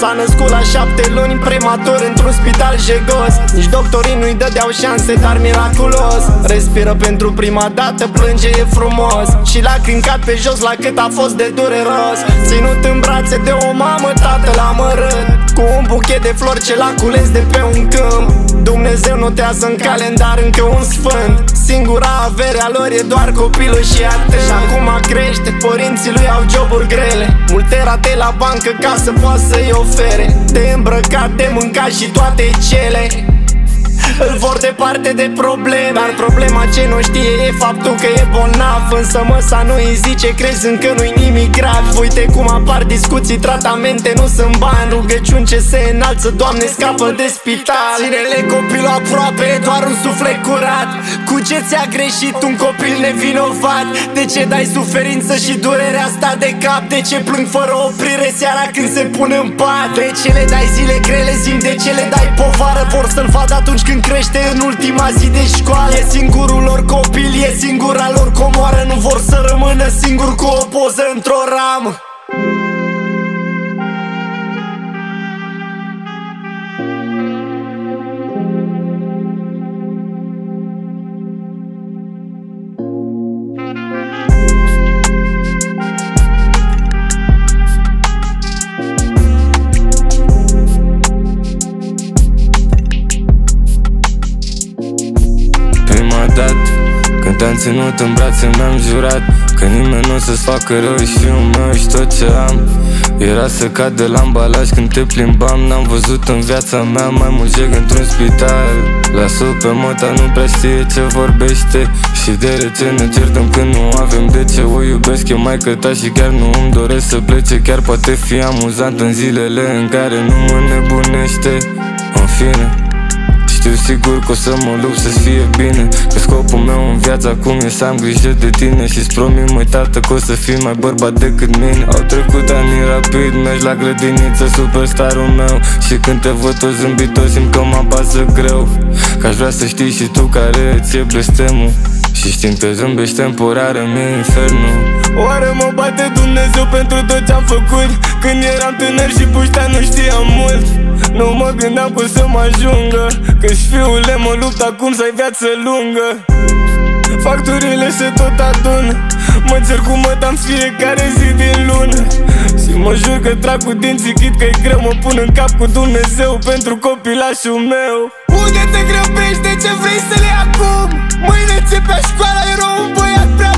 S-a născut la 7 luni prematur într-un spital jegos. Nici doctorii nu-i dădeau șanse, dar miraculos respiră pentru prima dată, plânge, e frumos. Și lacrimi cad pe jos la cât a fost de dureros. Ținut în brațe de o mamă, tatăl amărât, cu un buchet de flori ce l-a cules de pe un câmp. Dumnezeu notează în calendar încă un sfânt. Singura avere a lor e doar copilul și atât. Și acum crește, părinții lui au joburi grele, multe rate la bancă ca să poată să-i ofere de îmbrăcat, de mâncat și toate cele. Îl vor departe de probleme, dar problema ce nu știe e faptul că e bolnav. Însă măsa nu îi zice, crezând că nu-i nimic grav. Uite cum apar discuții, tratamente nu sunt bani, rugăciuni ce se înalță, Doamne scapă de spital. Ține-le copilul aproape, e doar un suflet curat. Cu ce ți-a greșit un copil nevinovat? De ce dai suferință și durerea asta de cap? De ce plâng fără oprire seara când se pun în pat? De ce le dai zile grele, zi, de ce le dai povară? Vor să-l vadă atunci când crește în ultima zi de școală. E singurul lor copil, e singura lor comoară. Nu vor să rămână singur cu o poză într-o ramă. Când te-am ținut în brațe mi-am jurat că nimeni nu o să-ți facă rău, și fiul meu și tot ce am. Era să cad de la ambalaj când te plimbam. N-am văzut în viața mea mai mult jeg într-un spital. Las-o pe mota, nu prea știe ce vorbește. Și de ce ne certăm când nu avem de ce. O iubesc eu maică ta și chiar nu îmi doresc să plece. Chiar poate fi amuzant în zilele în care nu mă nebunește. În fine, știu sigur că o să mă lupt să-ți fie bine, că scopul meu în viață acum e să am grijă de tine. Și-ți promit, măi tată, că o să fii mai bărbat decât mine. Au trecut ani rapid, mergi la grădiniță, superstarul meu. Și când te văd tot zâmbit, simt că mă apasă greu. Că aș vrea să știi și tu care ți-e blestemul. Și știm că zâmbești temporar, mi-e infernul. Oare mă bate Dumnezeu pentru tot ce-am făcut? Când eram tânăr și puștea nu știam mult. Nu mă gândeam cum să mă ajungă, că-și fiule mă lupt acum să-i viață lungă. Facturile se tot adună, mă cer cu mătam fiecare zi din lună. Și mă jur că trag cu dinții, chit că-i greu, mă pun în cap cu Dumnezeu pentru copilașul meu. Unde te grăbești, de ce vrei să le iei acum? Mâine începea școala, era un băiat prea